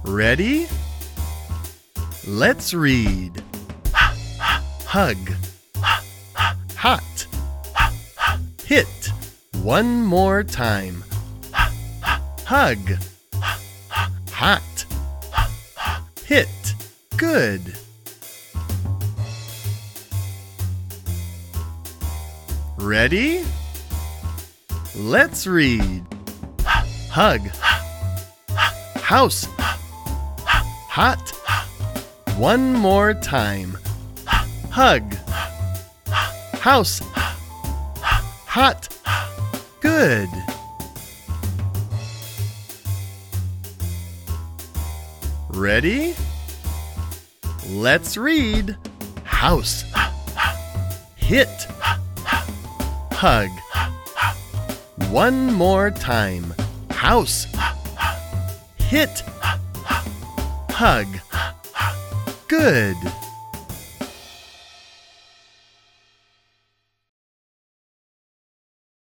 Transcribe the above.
Ready? Let's read. Hug. Hot. Hit. One more time. Hug. Hot. Hit. Good. Ready? Let's read. Hug. House. Hot. One more time. Hug. House. Hot. Good. Ready? Let's read. House. Hit. Hug. One more time. House. Hit. Hug. Good.